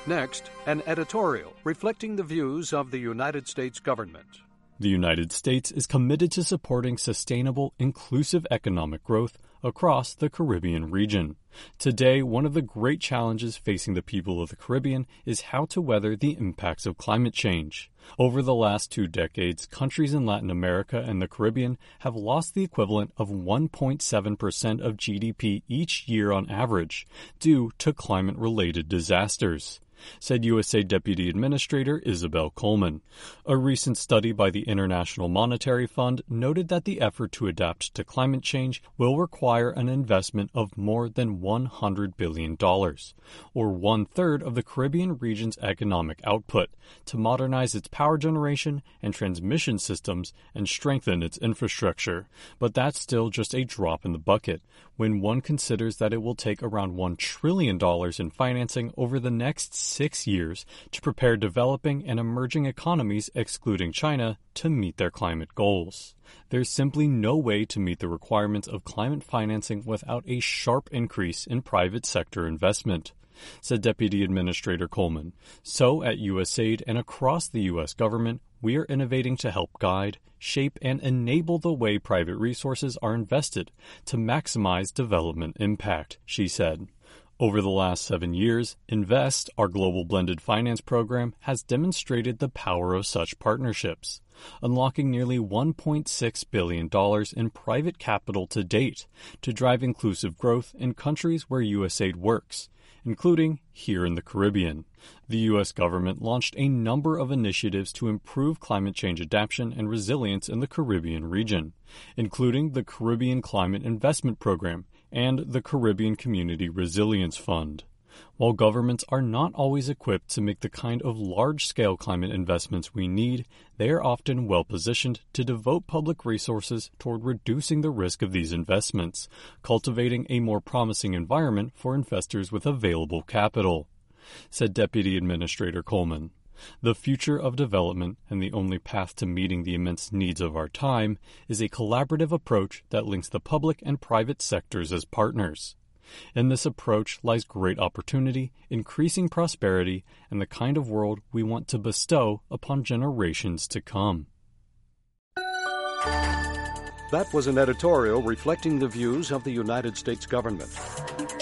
Next, an editorial reflecting the views of the United States government. The United States is committed to supporting sustainable, inclusive economic growth across the Caribbean region. Today, one of the great challenges facing the people of the Caribbean is how to weather the impacts of climate change. Over the last 2 decades, countries in Latin America and the Caribbean have lost the equivalent of 1.7% of GDP each year on average due to climate-related disasters, said USAID Deputy Administrator Isabel Coleman. A recent study by the International Monetary Fund noted that the effort to adapt to climate change will require an investment of more than $100 billion, or 1/3 of the Caribbean region's economic output, to modernize its power generation and transmission systems and strengthen its infrastructure. But that's still just a drop in the bucket when one considers that it will take around $1 trillion in financing over the next 6 years to prepare developing and emerging economies, excluding China, to meet their climate goals. There's simply no way to meet the requirements of climate financing without a sharp increase in private sector investment, said Deputy Administrator Coleman. So at USAID and across the U.S. government, we are innovating to help guide, shape, and enable the way private resources are invested to maximize development impact, she said. Over the last 7 years, INVEST, our global blended finance program, has demonstrated the power of such partnerships, unlocking nearly $1.6 billion in private capital to date to drive inclusive growth in countries where USAID works, including here in the Caribbean. The U.S. government launched a number of initiatives to improve climate change adaptation and resilience in the Caribbean region, including the Caribbean Climate Investment Program and the Caribbean Community Resilience Fund. While governments are not always equipped to make the kind of large-scale climate investments we need, they are often well-positioned to devote public resources toward reducing the risk of these investments, cultivating a more promising environment for investors with available capital, said Deputy Administrator Coleman. The future of development and the only path to meeting the immense needs of our time is a collaborative approach that links the public and private sectors as partners. In this approach lies great opportunity, increasing prosperity, and the kind of world we want to bestow upon generations to come. That was an editorial reflecting the views of the United States government.